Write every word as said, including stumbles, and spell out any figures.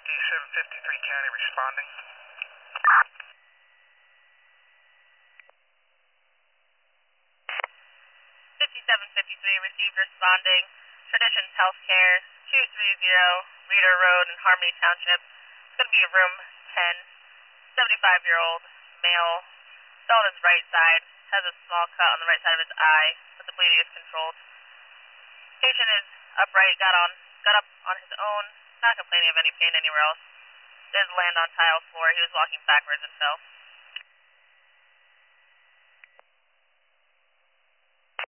fifty-seven fifty-three County responding. fifty-seven fifty-three received responding. Traditions Healthcare, two thirty Reeder Road in Harmony Township. It's going to be a room ten. seventy-five-year-old male. Fell on his right side. Has a small cut on the right side of his eye, but the bleeding is controlled. Patient is upright, got on, got up on his own, not complaining of any pain anywhere else. Did land on tile floor. He was walking backwards and fell.